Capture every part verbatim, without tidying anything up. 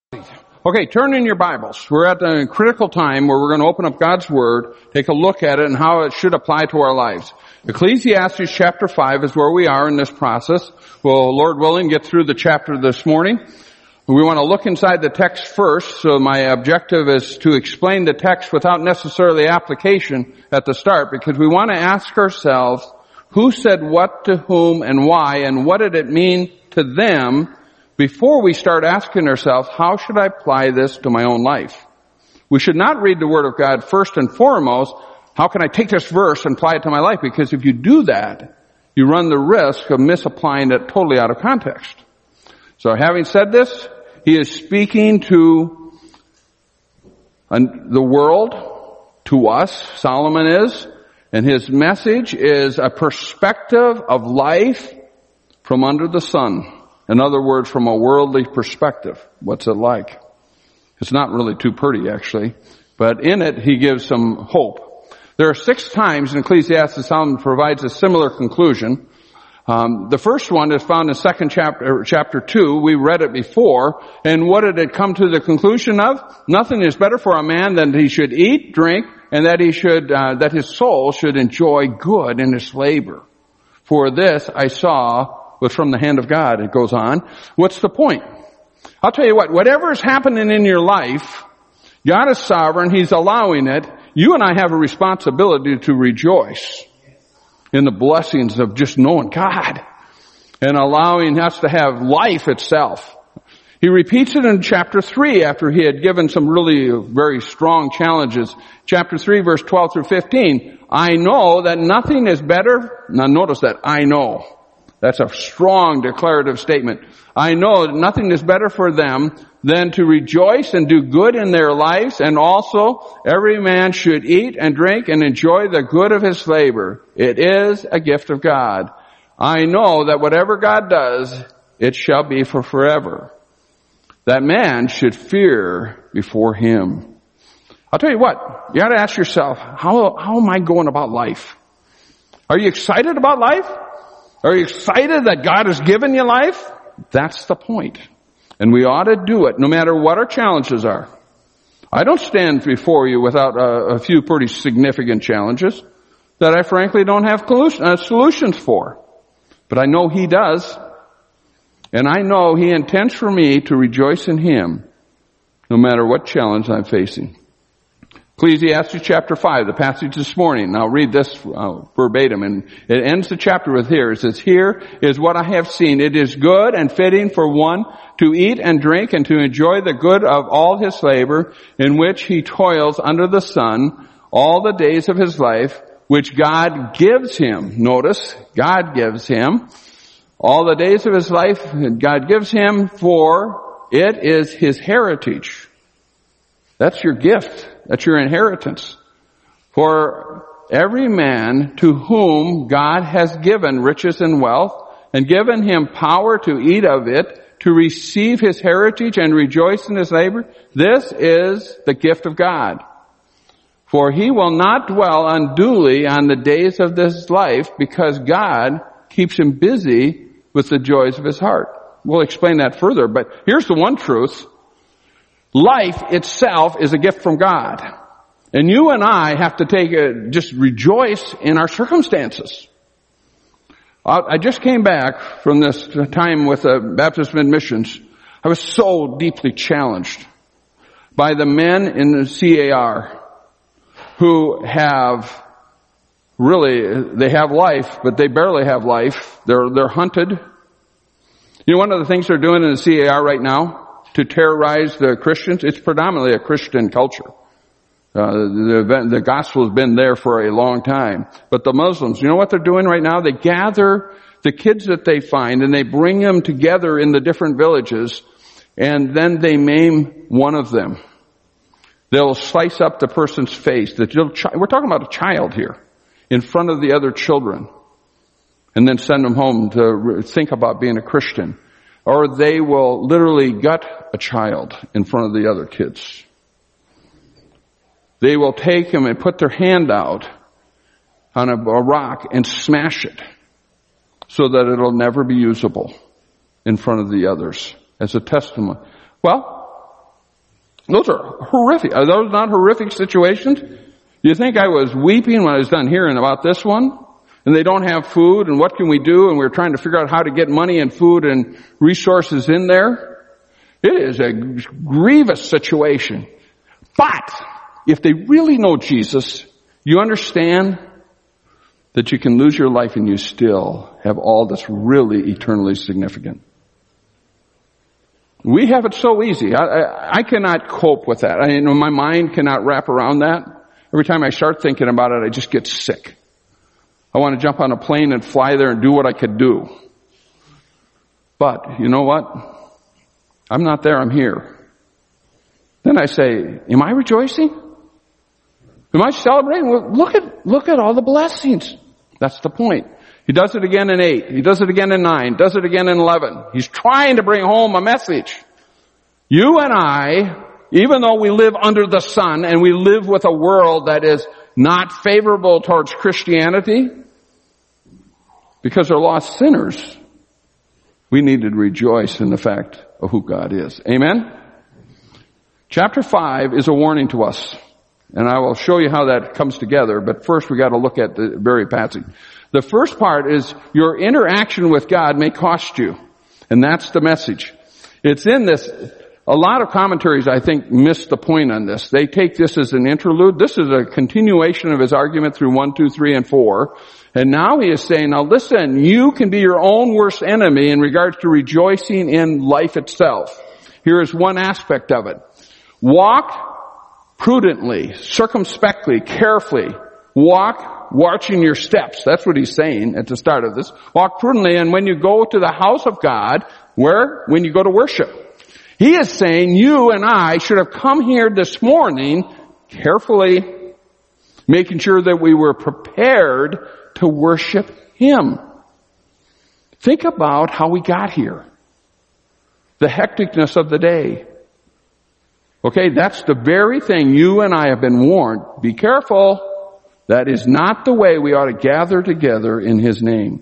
Okay, turn in your Bibles. We're at a critical time where we're going to open up God's Word, take a look at it and how it should apply to our lives. Ecclesiastes chapter five is where we are in this process. We'll, Lord willing, get through the chapter this morning. We want to look inside the text first, so my objective is to explain the text without necessarily application at the start, because we want to ask ourselves, who said what to whom and why, and what did it mean to them, before we start asking ourselves, how should I apply this to my own life? We should not read the Word of God first and foremost, how can I take this verse and apply it to my life? Because if you do that, you run the risk of misapplying it totally out of context. So having said this, he is speaking to the world, to us, Solomon is, and his message is a perspective of life from under the sun. In other words, from a worldly perspective. What's it like? It's not really too pretty, actually. But in it, he gives some hope. There are six times in Ecclesiastes Solomon provides a similar conclusion. Um, the first one is found in second chapter, chapter two. We read it before. And what did it come to the conclusion of? Nothing is better for a man than he should eat, drink, and that he should, uh, that his soul should enjoy good in his labor. For this I saw was from the hand of God. It goes on. What's the point? I'll tell you what, whatever is happening in your life, God is sovereign. He's allowing it. You and I have a responsibility to rejoice in the blessings of just knowing God and allowing us to have life itself. He repeats it in chapter three after he had given some really very strong challenges. Chapter three, verse twelve through fifteen. I know that nothing is better. Now notice that. I know. That's a strong declarative statement. I know that nothing is better for them than to rejoice and do good in their lives, and also every man should eat and drink and enjoy the good of his labor. It is a gift of God. I know that whatever God does, it shall be for forever. That man should fear before him. I'll tell you what, you got to ask yourself, how, how am I going about life? Are you excited about life? Are you excited that God has given you life? That's the point. And we ought to do it no matter what our challenges are. I don't stand before you without a, a few pretty significant challenges that I frankly don't have solutions for. But I know He does. And I know He intends for me to rejoice in Him no matter what challenge I'm facing. Ecclesiastes chapter five, the passage this morning. I'll read this uh, verbatim, and it ends the chapter with here. It says, here is what I have seen. It is good and fitting for one to eat and drink and to enjoy the good of all his labor in which he toils under the sun all the days of his life, which God gives him. Notice, God gives him. All the days of his life, God gives him, for it is his heritage. That's your gift. That's your inheritance. For every man to whom God has given riches and wealth, and given him power to eat of it, to receive his heritage and rejoice in his labor, this is the gift of God. For he will not dwell unduly on the days of this life, because God keeps him busy with the joys of his heart. We'll explain that further, but here's the one truth. Life itself is a gift from God. And you and I have to take a, just rejoice in our circumstances. I just came back from this time with the Baptist Mid-Missions. I was so deeply challenged by the men in the C A R who have really, they have life, but they barely have life. They're, they're hunted. You know, one of the things they're doing in the C A R right now, to terrorize the Christians, it's predominantly a Christian culture. Uh, the, the gospel has been there for a long time. But the Muslims, you know what they're doing right now? They gather the kids that they find and they bring them together in the different villages, and then they maim one of them. They'll slice up the person's face. The little chi- we're talking about a child here, in front of the other children, and then send them home to think about being a Christian. Or they will literally gut a child in front of the other kids. They will take him and put their hand out on a, a rock and smash it so that it'll never be usable in front of the others as a testimony. Well, Those are horrific. Are those not horrific situations? You think I was weeping when I was done hearing about this one? And they don't have food, and what can we do? And we're trying to figure out how to get money and food and resources in there. It is a grievous situation. But if they really know Jesus, you understand that you can lose your life and you still have all that's really eternally significant. We have it so easy. I, I, I cannot cope with that. I, you know, my mind cannot wrap around that. Every time I start thinking about it, I just get sick. I want to jump on a plane and fly there and do what I could do. But, you know what? I'm not there, I'm here. Then I say, am I rejoicing? Am I celebrating? Well, look at, look at all the blessings. That's the point. He does it again in eight. He does it again in nine. Does it again in eleven. He's trying to bring home a message. You and I, even though we live under the sun and we live with a world that is not favorable towards Christianity, because they're lost sinners, we need to rejoice in the fact of who God is. Amen? Chapter five is a warning to us. And I will show you how that comes together, but first we got to look at the very passage. The first part is your interaction with God may cost you. And that's the message. It's in this. A lot of commentaries, I think, miss the point on this. They take this as an interlude. This is a continuation of his argument through one, two, three, and four. And now he is saying, now listen, you can be your own worst enemy in regards to rejoicing in life itself. Here is one aspect of it. Walk prudently, circumspectly, carefully. Walk watching your steps. That's what he's saying at the start of this. Walk prudently, and when you go to the house of God, where? When you go to worship. He is saying you and I should have come here this morning carefully, making sure that we were prepared to worship Him. Think about how we got here. The hecticness of the day. Okay, that's the very thing you and I have been warned. Be careful. That is not the way we ought to gather together in His name.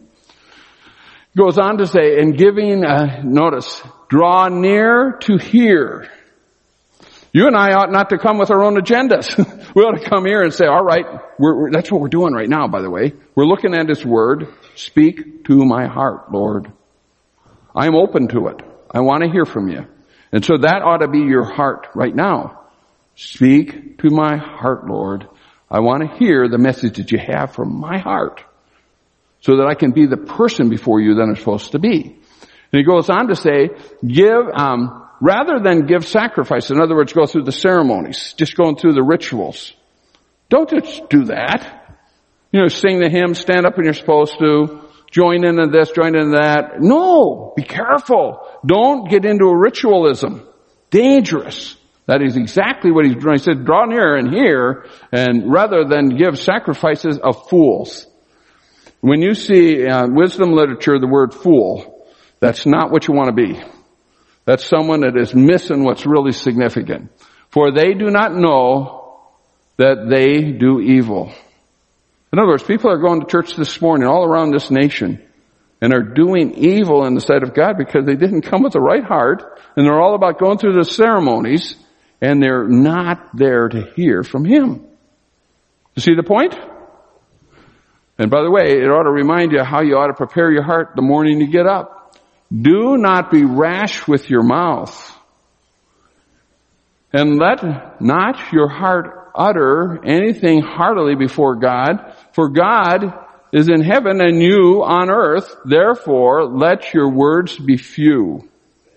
Goes on to say, in giving, uh, notice, draw near to hear. You and I ought not to come with our own agendas. We ought to come here and say, all right, we're, we're, that's what we're doing right now, by the way. We're looking at His Word. Speak to my heart, Lord. I'm open to it. I want to hear from you. And so that ought to be your heart right now. Speak to my heart, Lord. I want to hear the message that you have from my heart so that I can be the person before you that I'm supposed to be. And he goes on to say, give, um, rather than give sacrifice, in other words, go through the ceremonies, just going through the rituals. Don't just do that. You know, sing the hymn, stand up when you're supposed to, join into this, join into that. No, be careful. Don't get into a ritualism. Dangerous. That is exactly what he's doing. He said, draw near and hear, and rather than give sacrifices of fools. When you see uh, wisdom literature, the word fool, that's not what you want to be. That's someone that is missing what's really significant. For they do not know that they do evil. In other words, people are going to church this morning all around this nation and are doing evil in the sight of God because they didn't come with the right heart, and they're all about going through the ceremonies, and they're not there to hear from Him. You see the point? And by the way, it ought to remind you how you ought to prepare your heart the morning you get up. Do not be rash with your mouth. And let not your heart utter anything heartily before God, for God is in heaven and you on earth. Therefore, let your words be few.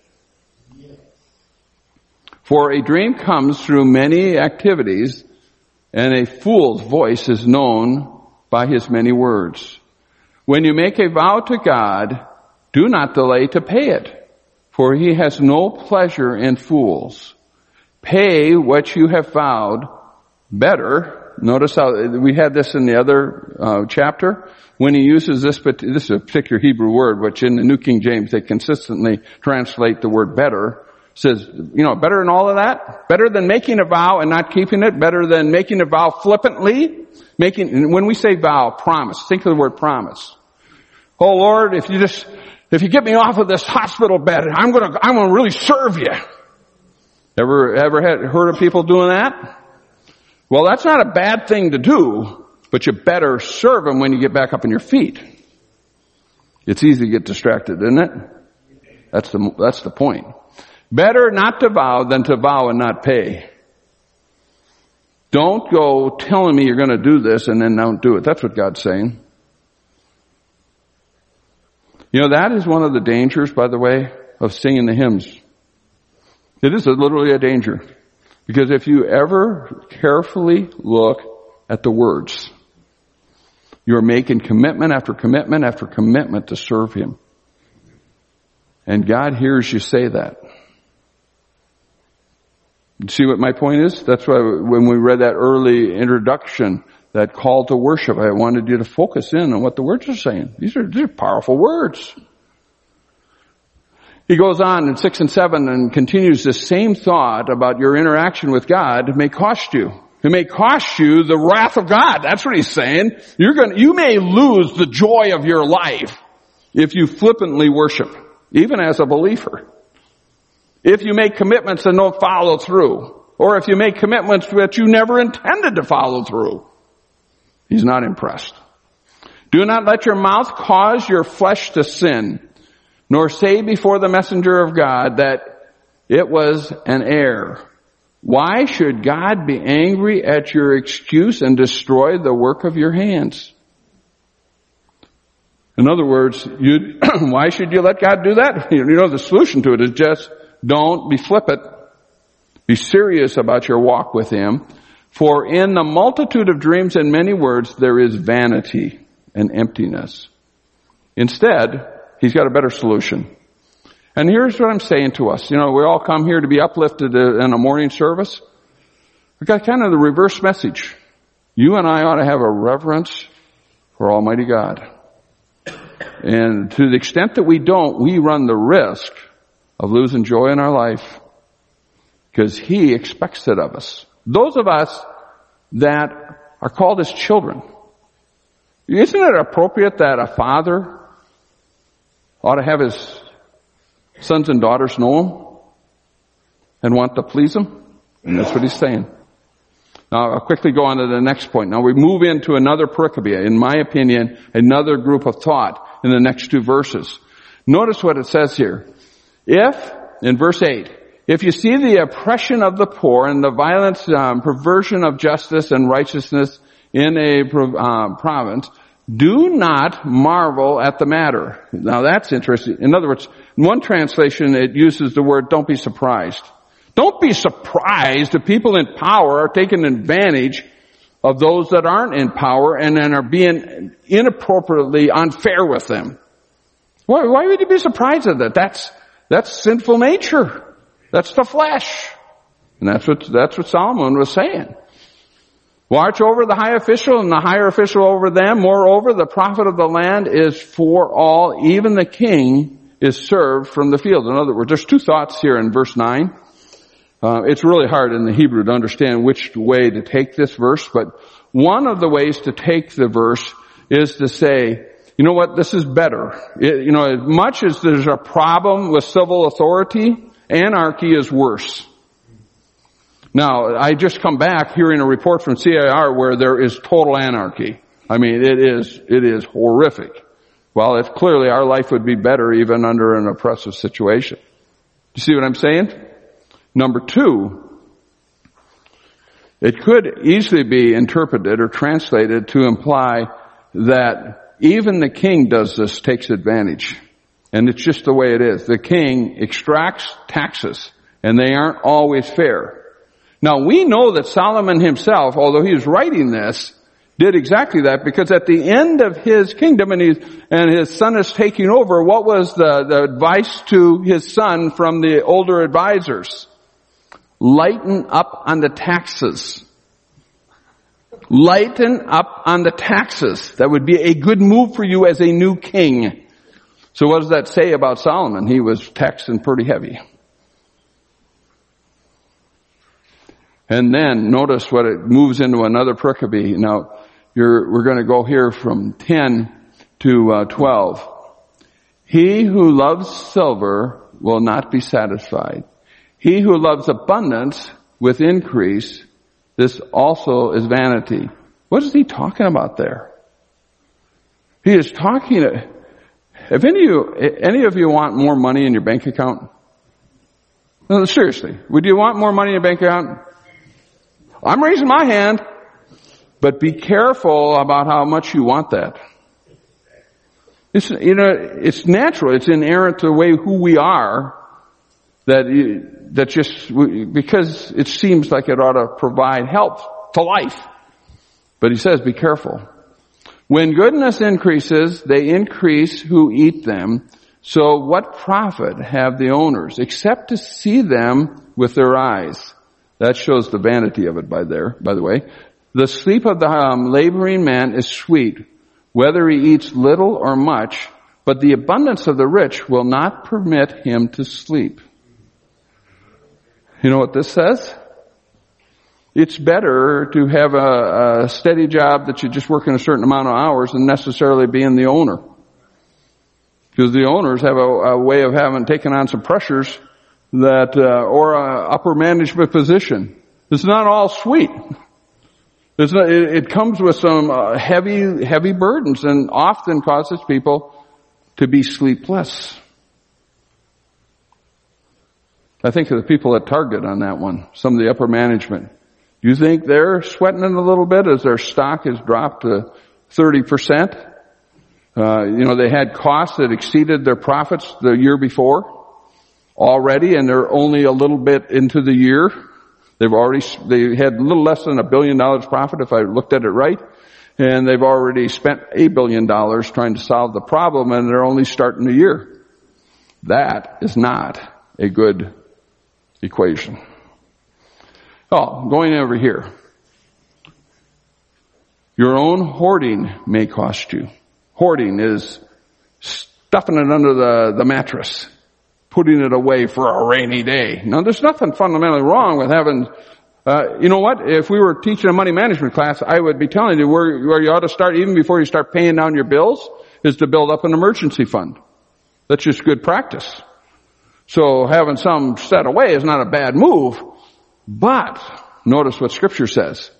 For a dream comes through many activities, and a fool's voice is known by his many words. When you make a vow to God, do not delay to pay it, for He has no pleasure in fools. Pay what you have vowed. Better, notice how we had this in the other uh, chapter, when he uses this, but this is a particular Hebrew word, which in the New King James they consistently translate the word better. Says, you know, better than all of that? Better than making a vow and not keeping it? Better than making a vow flippantly? Making, when we say vow, promise. Think of the word promise. Oh Lord, if you just, if you get me off of this hospital bed, I'm gonna, I'm gonna really serve you. Ever, ever had, heard of people doing that? Well, that's not a bad thing to do, but you better serve him when you get back up on your feet. It's easy to get distracted, isn't it? That's the, that's the point. Better not to vow than to vow and not pay. Don't go telling me you're going to do this and then don't do it. That's what God's saying. You know, that is one of the dangers, by the way, of singing the hymns. It is literally a danger. Because if you ever carefully look at the words, you're making commitment after commitment after commitment to serve him. And God hears you say that. See what my point is? That's why when we read that early introduction, that call to worship, I wanted you to focus in on what the words are saying. These are, these are powerful words. He goes on in six and seven and continues the same thought about your interaction with God. It may cost you. It may cost you the wrath of God. That's what he's saying. You're going, you may lose the joy of your life if you flippantly worship, even as a believer. If you make commitments and don't follow through, or if you make commitments that you never intended to follow through, he's not impressed. Do not let your mouth cause your flesh to sin, nor say before the messenger of God that it was an error. Why should God be angry at your excuse and destroy the work of your hands? In other words, you, why should you let God do that? You know, the solution to it is just don't be flippant. Be serious about your walk with him. For in the multitude of dreams and many words, there is vanity and emptiness. Instead, he's got a better solution. And here's what I'm saying to us. You know, we all come here to be uplifted in a morning service. We've got kind of the reverse message. You and I ought to have a reverence for Almighty God. And to the extent that we don't, we run the risk of losing joy in our life. Because he expects it of us. Those of us that are called as children. Isn't it appropriate that a father ought to have his sons and daughters know him and want to please him? And that's what he's saying. Now, I'll quickly go on to the next point. Now, we move into another pericope, in my opinion, another group of thought in the next two verses. Notice what it says here. If, in verse eight, if you see the oppression of the poor and the violent um, perversion of justice and righteousness in a uh, province, do not marvel at the matter. Now that's interesting. In other words, in one translation it uses the word don't be surprised. Don't be surprised if people in power are taking advantage of those that aren't in power and then are being inappropriately unfair with them. Why, why would you be surprised at that? That's, that's sinful nature. That's the flesh. And that's what, that's what Solomon was saying. Watch over the high official and the higher official over them. Moreover, the profit of the land is for all. Even the king is served from the field. In other words, there's two thoughts here in verse nine. Uh, it's really hard in the Hebrew to understand which way to take this verse, but one of the ways to take the verse is to say, you know what, this is better. It, you know, as much as there's a problem with civil authority, anarchy is worse. Now, I just come back hearing a report from C I R where there is total anarchy. I mean, it is, it is horrific. Well, it's clearly our life would be better even under an oppressive situation. Do you see what I'm saying? Number two, it could easily be interpreted or translated to imply that even the king does this, takes advantage. And it's just the way it is. The king extracts taxes, and they aren't always fair. Now, we know that Solomon himself, although he was writing this, did exactly that, because at the end of his kingdom and, he, and his son is taking over, what was the, the advice to his son from the older advisors? Lighten up on the taxes. Lighten up on the taxes. That would be a good move for you as a new king. So what does that say about Solomon? He was taxing pretty heavy. And then notice what it moves into another pericope. Now, you're, we're going to go here from ten to uh, twelve. He who loves silver will not be satisfied. He who loves abundance with increase, this also is vanity. What is he talking about there? He is talking, if any of you, any of you want more money in your bank account? No, seriously, would you want more money in your bank account? I'm raising my hand, but be careful about how much you want that. It's, you know, it's natural, it's inherent to the way who we are, that, you, that just, because it seems like it ought to provide help to life. But he says, be careful. When goodness increases, they increase who eat them. So what profit have the owners, except to see them with their eyes? That shows the vanity of it by there, by the way. The sleep of the um, laboring man is sweet, whether he eats little or much, but the abundance of the rich will not permit him to sleep. You know what this says? It's better to have a, a steady job that you just work in a certain amount of hours than necessarily being the owner. Because the owners have a, a way of having taken on some pressures that, uh, or a upper management position. It's not all sweet. It's not, it, it comes with some uh, heavy, heavy burdens and often causes people to be sleepless. I think of the people at Target on that one, some of the upper management. Do you think they're sweating it a little bit as their stock has dropped to thirty percent? Uh, you know, they had costs that exceeded their profits the year before already, and they're only a little bit into the year. They've already, they had a little less than a billion dollars profit, if I looked at it right, and they've already spent a billion dollars trying to solve the problem, and they're only starting the year. That is not a good equation. Oh, going over here. Your own hoarding may cost you. Hoarding is stuffing it under the, the mattress, putting it away for a rainy day. Now, there's nothing fundamentally wrong with having, uh, you know what? If we were teaching a money management class, I would be telling you where, where you ought to start even before you start paying down your bills is to build up an emergency fund. That's just good practice. So having some set away is not a bad move. But notice what Scripture says.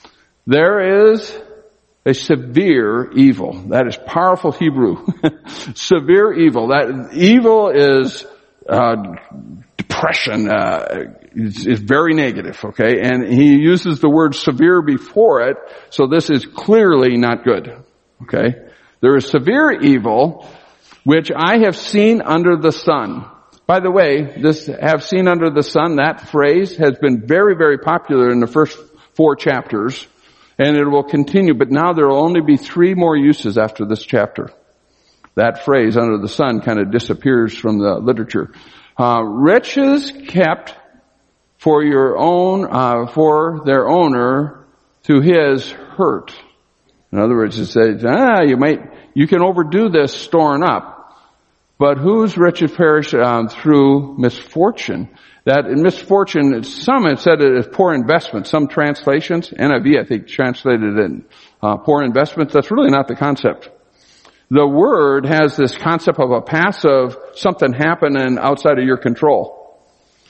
There is a severe evil. That is powerful Hebrew. Severe evil. That evil is uh, depression. Uh, is, is very negative. Okay, and he uses the word severe before it. So this is clearly not good. Okay, there is severe evil, which I have seen under the sun. By the way, this have seen under the sun, that phrase has been very, very popular in the first four chapters, and it will continue, but now there will only be three more uses after this chapter. That phrase, under the sun, kind of disappears from the literature. Uh, riches kept for your own, uh, for their owner to his hurt. In other words, it says, ah, you might, you can overdo this storing up. But whose riches perish um, through misfortune? That in misfortune, some have said it as poor investment. Some translations, N I V I think translated it in uh, poor investments. That's really not the concept. The word has this concept of a passive, something happening outside of your control.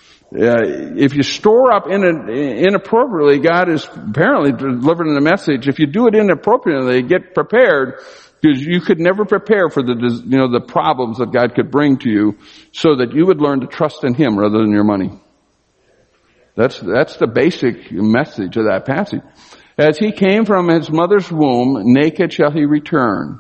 Uh, if you store up in it inappropriately, God is apparently delivering the message. If you do it inappropriately, get prepared. Because you could never prepare for the, you know, the problems that God could bring to you so that you would learn to trust in Him rather than your money. That's, that's the basic message of that passage. As he came from his mother's womb, naked shall he return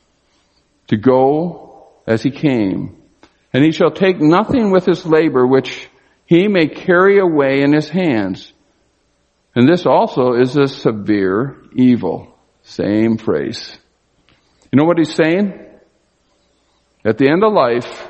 to go as he came. And he shall take nothing with his labor which he may carry away in his hands. And this also is a severe evil. Same phrase. You know what he's saying? At the end of life,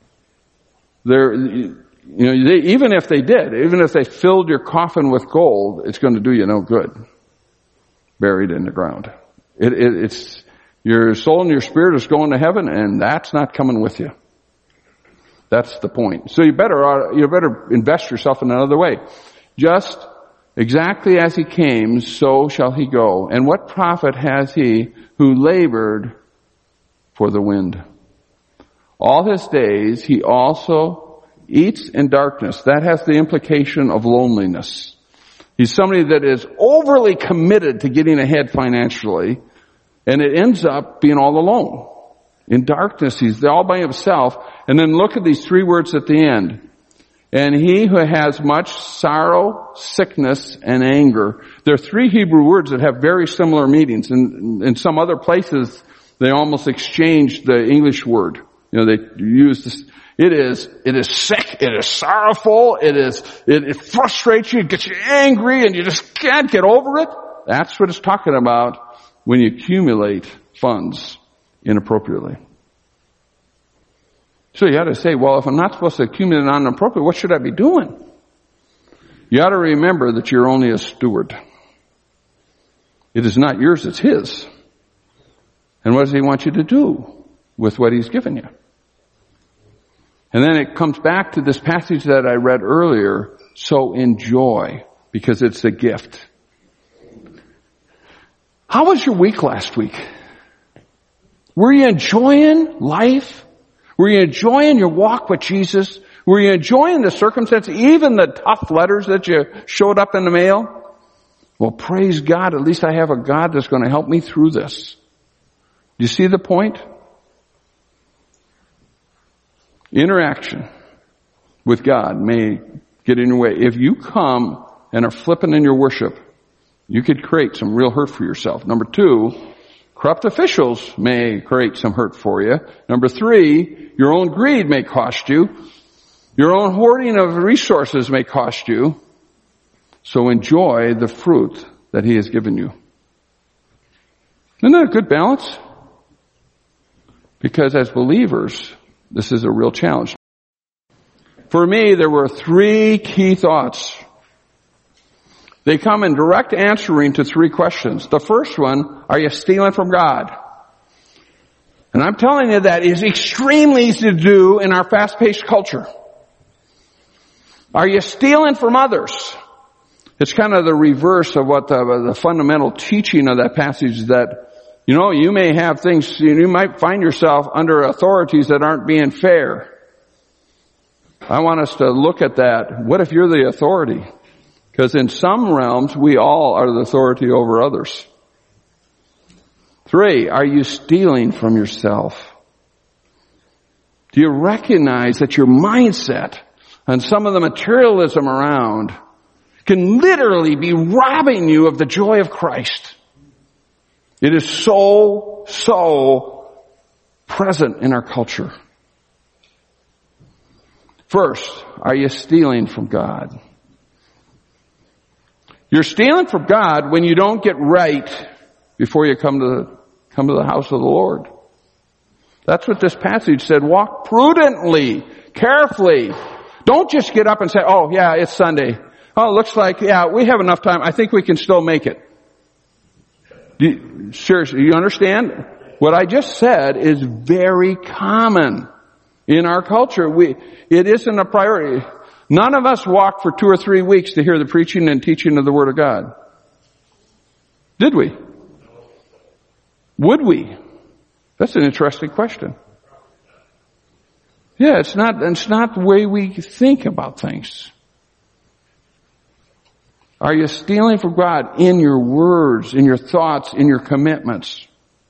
there, you know, they, even if they did, even if they filled your coffin with gold, it's going to do you no good. Buried in the ground. It, it, it's, your soul and your spirit is going to heaven, and that's not coming with you. That's the point. So you better, you better invest yourself in another way. Just exactly as he came, so shall he go. And what profit has he who labored for the wind? All his days he also eats in darkness. That has the implication of loneliness. He's somebody that is overly committed to getting ahead financially, and it ends up being all alone. In darkness, he's all by himself. And then look at these three words at the end. And he who has much sorrow, sickness, and anger. There are three Hebrew words that have very similar meanings. And in some other places, they almost exchange the English word. You know, they use this. It is, it is sick, it is sorrowful, it is, it, it frustrates you, it gets you angry, and you just can't get over it. That's what it's talking about when you accumulate funds inappropriately. So you ought to say, well, if I'm not supposed to accumulate it inappropriately, what should I be doing? You ought to remember that you're only a steward. It is not yours, it's his. And what does he want you to do with what he's given you? And then it comes back to this passage that I read earlier, so enjoy, because it's a gift. How was your week last week? Were you enjoying life? Were you enjoying your walk with Jesus? Were you enjoying the circumstances, even the tough letters that you showed up in the mail? Well, praise God, at least I have a God that's going to help me through this. Do you see the point? Interaction with God may get in your way. If you come and are flippant in your worship, you could create some real hurt for yourself. Number two, corrupt officials may create some hurt for you. Number three, your own greed may cost you. Your own hoarding of resources may cost you. So enjoy the fruit that he has given you. Isn't that a good balance? Because as believers, this is a real challenge. For me, there were three key thoughts. They come in direct answering to three questions. The first one, are you stealing from God? And I'm telling you that is extremely easy to do in our fast-paced culture. Are you stealing from others? It's kind of the reverse of what the, the fundamental teaching of that passage is, that, you know, you may have things, you might find yourself under authorities that aren't being fair. I want us to look at that. What if you're the authority? Because in some realms, we all are the authority over others. Three, are you stealing from yourself? Do you recognize that your mindset and some of the materialism around can literally be robbing you of the joy of Christ? It is so, so present in our culture. First, are you stealing from God? You're stealing from God when you don't get right before you come to the, come to the house of the Lord. That's what this passage said. Walk prudently, carefully. Don't just get up and say, oh yeah, it's Sunday. Oh, it looks like, yeah, we have enough time. I think we can still make it. Do you, seriously, you understand? What I just said is very common in our culture. We, it isn't a priority. None of us walked for two or three weeks to hear the preaching and teaching of the Word of God. Did we? Would we? That's an interesting question. Yeah, it's not, it's not the way we think about things. Are you stealing from God in your words, in your thoughts, in your commitments?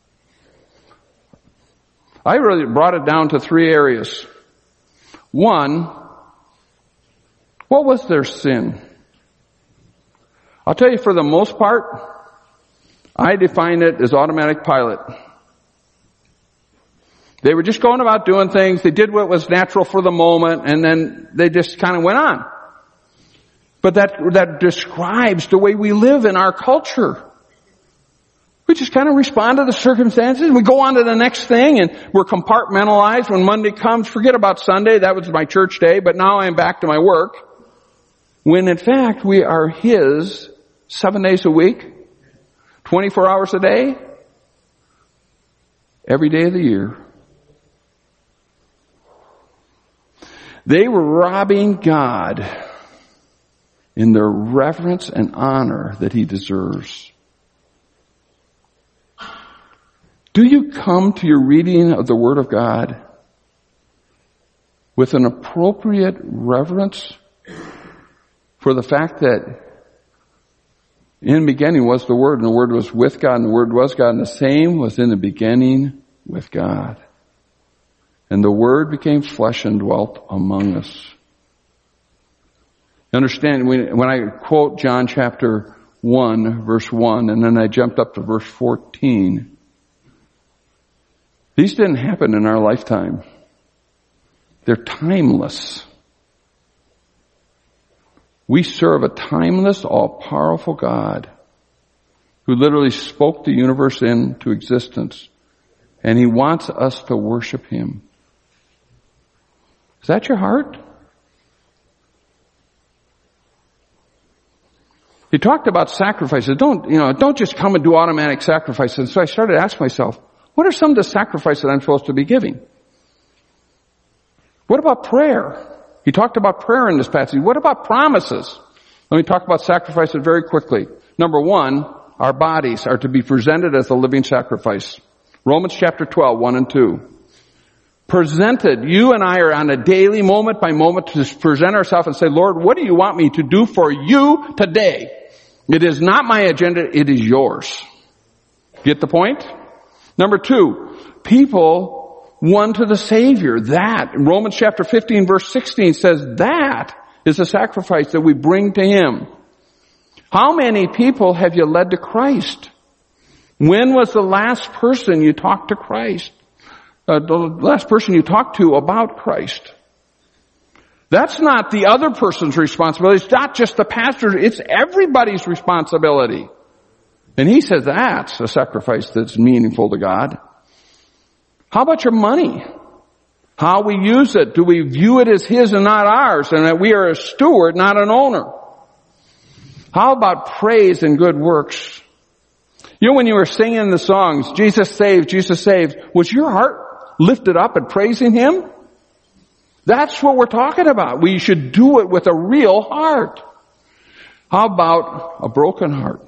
I really brought it down to three areas. One, what was their sin? I'll tell you, for the most part, I define it as automatic pilot. They were just going about doing things. They did what was natural for the moment, and then they just kind of went on. But that, that describes the way we live in our culture. We just kind of respond to the circumstances. We go on to the next thing, and we're compartmentalized. When Monday comes, forget about Sunday. That was my church day, but now I'm back to my work. When in fact, we are His seven days a week, twenty-four hours a day, every day of the year. They were robbing God in their reverence and honor that He deserves. Do you come to your reading of the Word of God with an appropriate reverence for the fact that in the beginning was the Word, and the Word was with God, and the Word was God, and the same was in the beginning with God. And the Word became flesh and dwelt among us. Understand, when I quote John chapter one, verse one, and then I jumped up to verse fourteen, these didn't happen in our lifetime. They're timeless. We serve a timeless, all-powerful God who literally spoke the universe into existence, and He wants us to worship Him. Is that your heart? He talked about sacrifices. Don't, you know, don't just come and do automatic sacrifices. So I started asking myself, what are some of the sacrifices I'm supposed to be giving? What about prayer? He talked about prayer in this passage. What about promises? Let me talk about sacrifices very quickly. Number one, our bodies are to be presented as a living sacrifice. Romans chapter twelve, one and two. Presented, you and I are on a daily, moment by moment, to present ourselves and say, Lord, what do you want me to do for you today? It is not my agenda, it is yours. Get the point? Number two, people one to the Savior. That, Romans chapter fifteen verse sixteen says that is a sacrifice that we bring to Him. How many people have you led to Christ? When was the last person you talked to Christ? Uh, the last person you talked to about Christ? That's not the other person's responsibility. It's not just the pastor's. It's everybody's responsibility. And he says that's a sacrifice that's meaningful to God. How about your money? How we use it? Do we view it as His and not ours, and that we are a steward, not an owner? How about praise and good works? You know, when you were singing the songs, Jesus saved, Jesus saved, was your heart lifted up and praising Him? That's what we're talking about. We should do it with a real heart. How about a broken heart?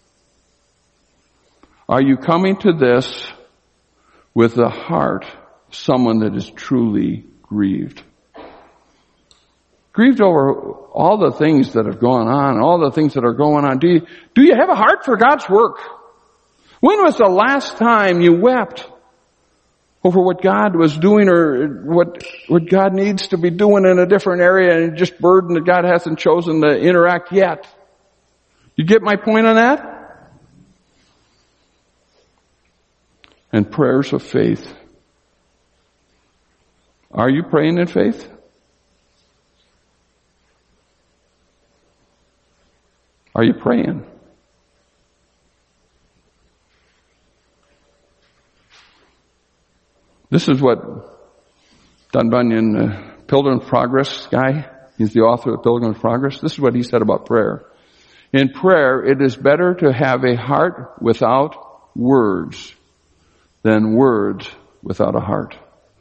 Are you coming to this with the heart of someone that is truly grieved? Grieved over all the things that have gone on, all the things that are going on. Do you, do you have a heart for God's work? When was the last time you wept over what God was doing, or what, what God needs to be doing in a different area, and just burdened that God hasn't chosen to interact yet? You get my point on that? And prayers of faith. Are you praying in faith? Are you praying? This is what Don Bunyan, uh, Pilgrim's Progress guy, he's the author of Pilgrim's Progress. This is what he said about prayer. In prayer, it is better to have a heart without words than words without a heart.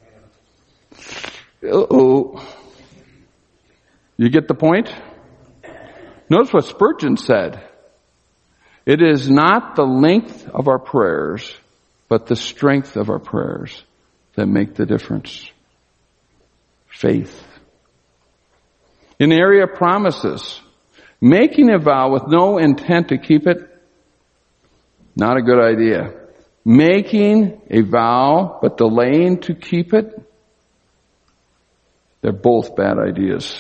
Uh-oh. You get the point? Notice what Spurgeon said. It is not the length of our prayers, but the strength of our prayers that make the difference. Faith. In the area of promises, making a vow with no intent to keep it, not a good idea. Making a vow but delaying to keep it, they're both bad ideas.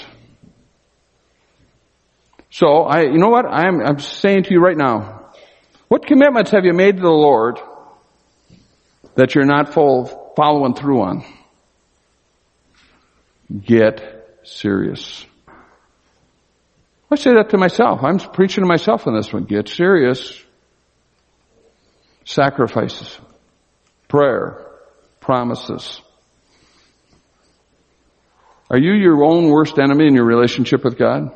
So, I, you know what? I'm, I'm saying to you right now, what commitments have you made to the Lord that you're not full, following through on? Get serious. I say that to myself. I'm preaching to myself on this one. Get serious. Sacrifices, prayer, promises. Are you your own worst enemy in your relationship with God?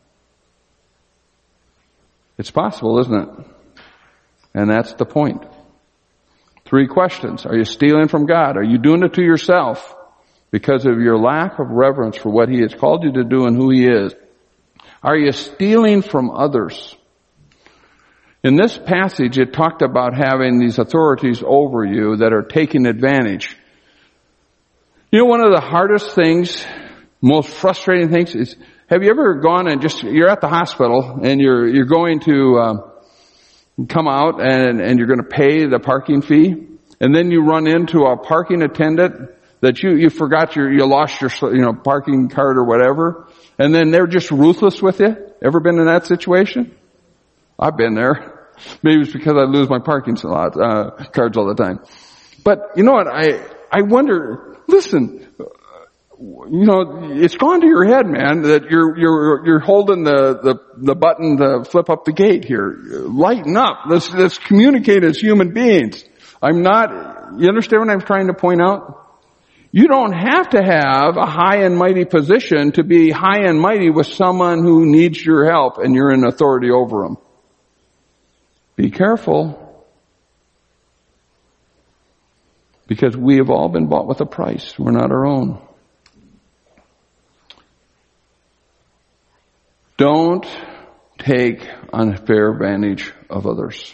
It's possible, isn't it? And that's the point. Three questions. Are you stealing from God? Are you doing it to yourself because of your lack of reverence for what He has called you to do and who He is? Are you stealing from others? In this passage, it talked about having these authorities over you that are taking advantage. You know, one of the hardest things most frustrating things is, have you ever gone and just, you're at the hospital and you're, you're going to, uh, come out and, and you're going to pay the parking fee, and then you run into a parking attendant that you, you forgot your, you lost your, you know, parking card or whatever, and then they're just ruthless with you. Ever been in that situation? I've been there. Maybe it's because I lose my parking slot, uh, cards all the time. But you know what? I, I wonder, listen, you know, it's gone to your head, man, that you're, you're, you're holding the, the, the button to flip up the gate here. Lighten up. Let's, let's communicate as human beings. I'm not, you understand what I'm trying to point out? You don't have to have a high and mighty position to be high and mighty with someone who needs your help and you're in authority over them. Be careful. Because we have all been bought with a price. We're not our own. Don't take unfair advantage of others.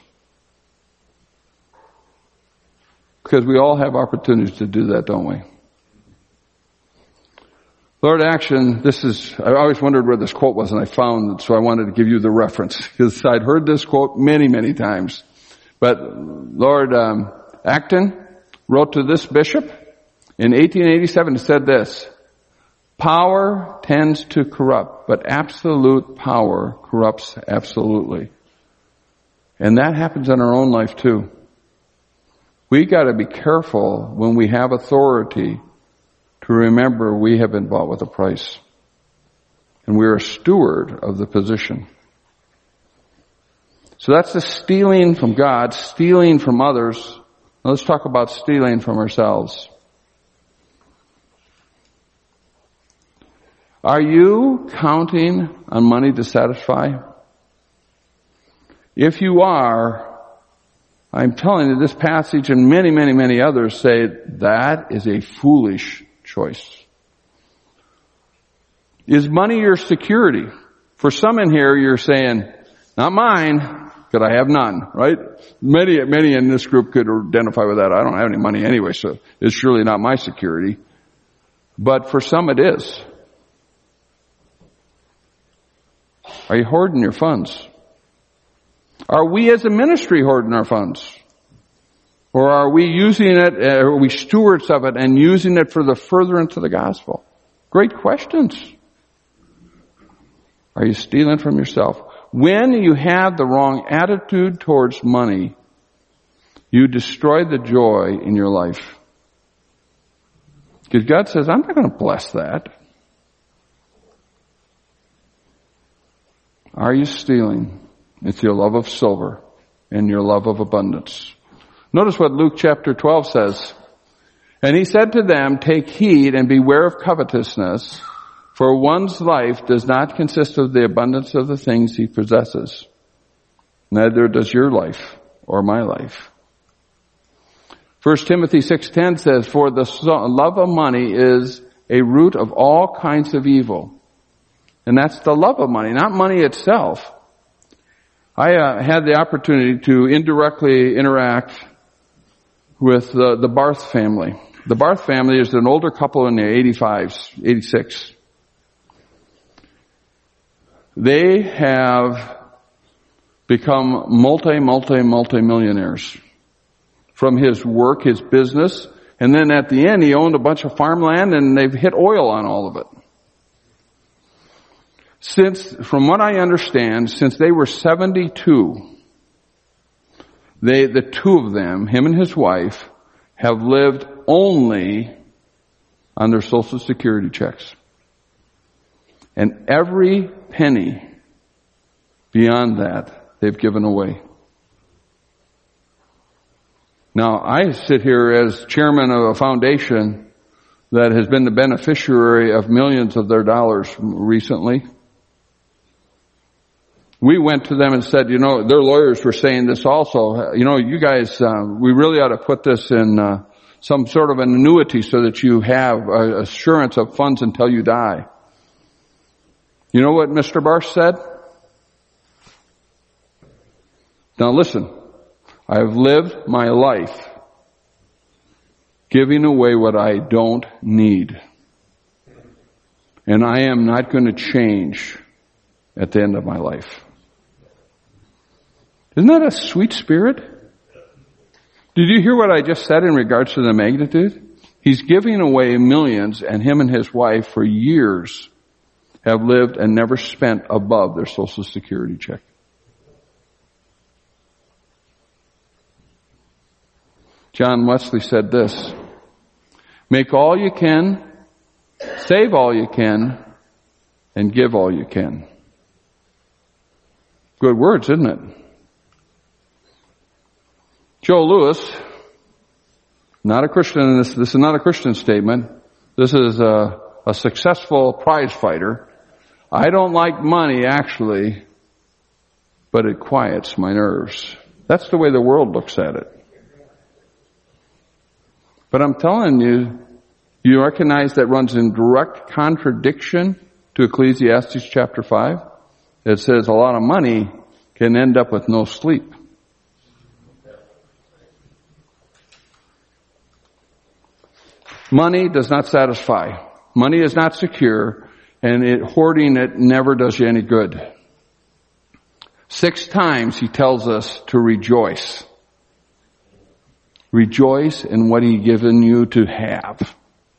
Because we all have opportunities to do that, don't we? Lord Action, this is, I always wondered where this quote was and I found it, so I wanted to give you the reference. Because I'd heard this quote many, many times. But Lord um, Acton wrote to this bishop in eighteen eighty-seven and said this, power tends to corrupt, but absolute power corrupts absolutely. And that happens in our own life too. We got to be careful when we have authority to remember we have been bought with a price. And we're a steward of the position. So that's the stealing from God, stealing from others. Now let's talk about stealing from ourselves. Are you counting on money to satisfy? If you are, I'm telling you, this passage and many, many, many others say that is a foolish choice. Is money your security? For some in here, you're saying, not mine, because I have none, right? Many, many in this group could identify with that. I don't have any money anyway, so it's surely not my security. But for some it is. Are you hoarding your funds? Are we as a ministry hoarding our funds? Or are we using it, are we stewards of it and using it for the furtherance of the gospel? Great questions. Are you stealing from yourself? When you have the wrong attitude towards money, you destroy the joy in your life. Because God says, I'm not going to bless that. Are you stealing? It's your love of silver and your love of abundance. Notice what Luke chapter twelve says. And he said to them, take heed and beware of covetousness, for one's life does not consist of the abundance of the things he possesses. Neither does your life or my life. First Timothy six ten says, for the love of money is a root of all kinds of evil. And that's the love of money, not money itself. I uh, had the opportunity to indirectly interact with uh, the Barth family. The Barth family is an older couple in their eighty-fives, eighty-six. They have become multi, multi, multi-millionaires from his work, his business, and then at the end he owned a bunch of farmland and they've hit oil on all of it. Since, from what I understand, since they were seventy-two, they, the two of them, him and his wife, have lived only on their Social Security checks. And every penny beyond that, they've given away. Now, I sit here as chairman of a foundation that has been the beneficiary of millions of their dollars recently. We went to them and said, you know, their lawyers were saying this also, you know, you guys, uh, we really ought to put this in uh, some sort of an annuity so that you have uh, assurance of funds until you die. You know what Mister Barth said? Now listen, I've lived my life giving away what I don't need. And I am not going to change at the end of my life. Isn't that a sweet spirit? Did you hear what I just said in regards to the magnitude? He's giving away millions, and him and his wife for years have lived and never spent above their Social Security check. John Wesley said this, make all you can, save all you can, and give all you can. Good words, isn't it? Joe Lewis, not a Christian, this, this is not a Christian statement. This is a, a successful prize fighter. I don't like money, actually, but it quiets my nerves. That's the way the world looks at it. But I'm telling you, you recognize that runs in direct contradiction to Ecclesiastes chapter five. It says a lot of money can end up with no sleep. Money does not satisfy. Money is not secure, and it, hoarding it never does you any good. Six times he tells us to rejoice. Rejoice in what He's given you to have.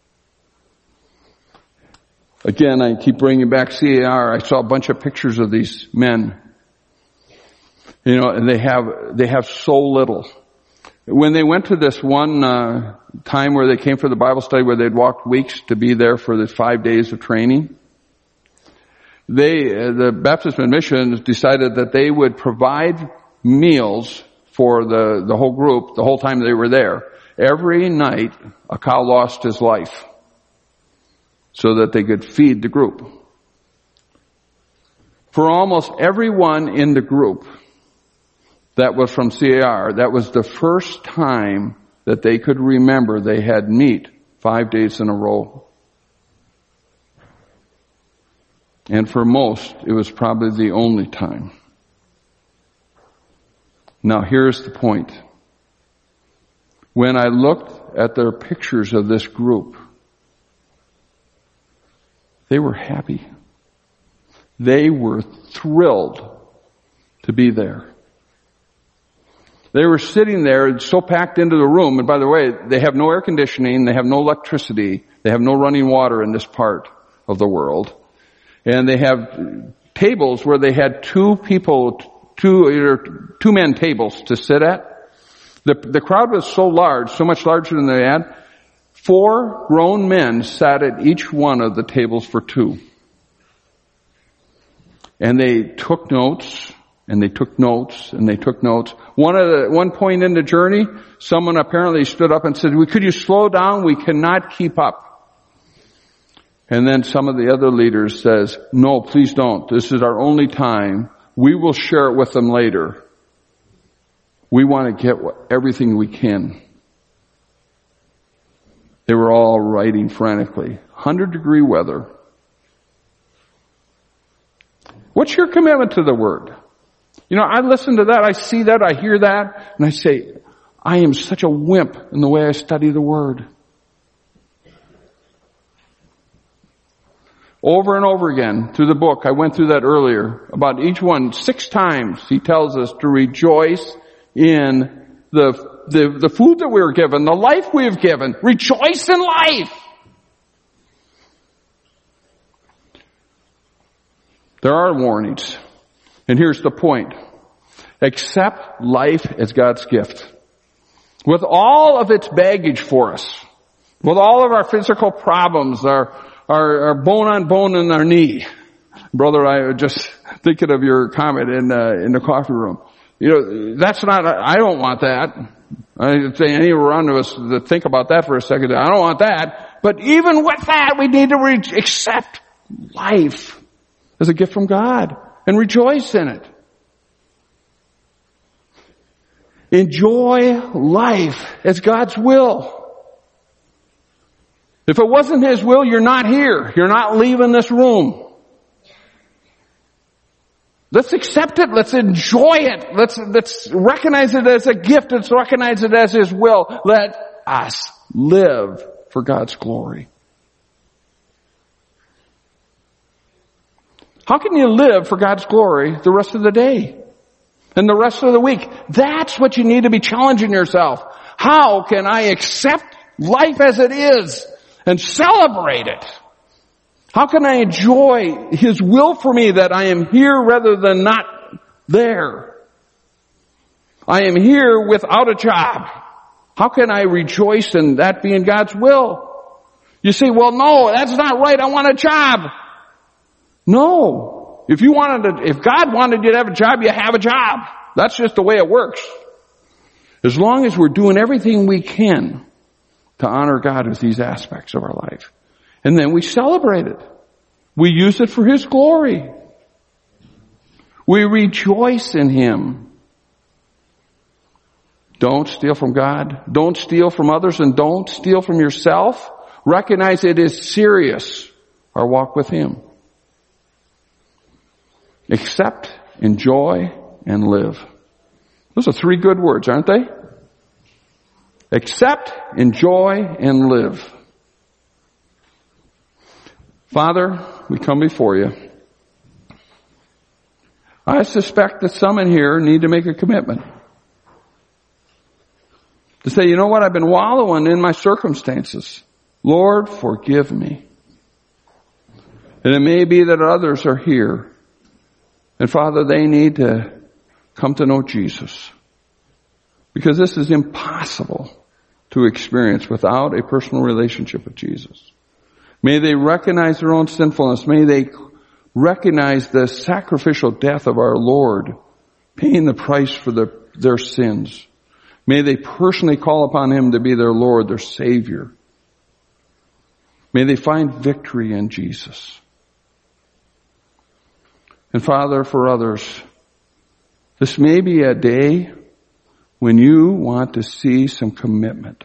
Again, I keep bringing back C A R. I saw a bunch of pictures of these men. You know, and they have, they have so little. When they went to this one uh, time where they came for the Bible study where they'd walked weeks to be there for the five days of training, they, uh, the Baptist Mission decided that they would provide meals for the, the whole group the whole time they were there. Every night, a cow lost his life so that they could feed the group. For almost everyone in the group that was from C A R, that was the first time that they could remember they had meat five days in a row. And for most, it was probably the only time. Now here's the point. When I looked at their pictures of this group, they were happy. They were thrilled to be there. They were sitting there so packed into the room, and by the way, they have no air conditioning, they have no electricity, they have no running water in this part of the world. And they have tables where they had two people, two, two men tables to sit at. The, the crowd was so large, so much larger than they had, four grown men sat at each one of the tables for two. And they took notes, and they took notes, and they took notes. One of the, one point in the journey, someone apparently stood up and said, could you slow down? We cannot keep up. And then some of the other leaders says, no, please don't. This is our only time. We will share it with them later. We want to get everything we can. They were all writing frantically. one hundred degree weather. What's your commitment to the Word? You know, I listen to that, I see that, I hear that, and I say, I am such a wimp in the way I study the Word. Over and over again through the book, I went through that earlier, about each one, six times he tells us to rejoice in the, the, the food that we were given, the life we have given. Rejoice in life! There are warnings. And here's the point. Accept life as God's gift. With all of its baggage for us, with all of our physical problems, our, our, our bone on bone in our knee. Brother, I was just thinking of your comment in, uh, in the coffee room. You know, that's not, I don't want that. I say any one of us to think about that for a second. I don't want that. But even with that, we need to re- accept life as a gift from God and rejoice in it. Enjoy life as God's will. If it wasn't His will, you're not here. You're not leaving this room. Let's accept it. Let's enjoy it. Let's, let's recognize it as a gift. Let's recognize it as His will. Let us live for God's glory. How can you live for God's glory the rest of the day and the rest of the week? That's what you need to be challenging yourself. How can I accept life as it is and celebrate it? How can I enjoy His will for me that I am here rather than not there? I am here without a job. How can I rejoice in that being God's will? You say, well, no, that's not right. I want a job. No. If you wanted to, if God wanted you to have a job, you have a job. That's just the way it works. As long as we're doing everything we can to honor God with these aspects of our life. And then we celebrate it. We use it for His glory. We rejoice in Him. Don't steal from God. Don't steal from others, and don't steal from yourself. Recognize it is serious, our walk with Him. Accept, enjoy, and live. Those are three good words, aren't they? Accept, enjoy, and live. Father, we come before You. I suspect that some in here need to make a commitment. To say, you know what, I've been wallowing in my circumstances. Lord, forgive me. And it may be that others are here. And Father, they need to come to know Jesus. Because this is impossible to experience without a personal relationship with Jesus. May they recognize their own sinfulness. May they recognize the sacrificial death of our Lord, paying the price for the, their sins. May they personally call upon Him to be their Lord, their Savior. May they find victory in Jesus. And Father, for others, this may be a day when You want to see some commitment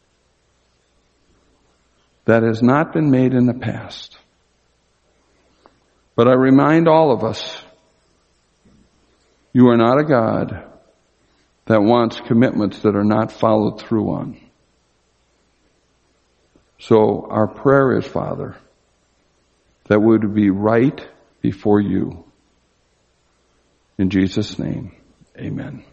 that has not been made in the past. But I remind all of us, You are not a God that wants commitments that are not followed through on. So our prayer is, Father, that we would be right before You. In Jesus' name, amen.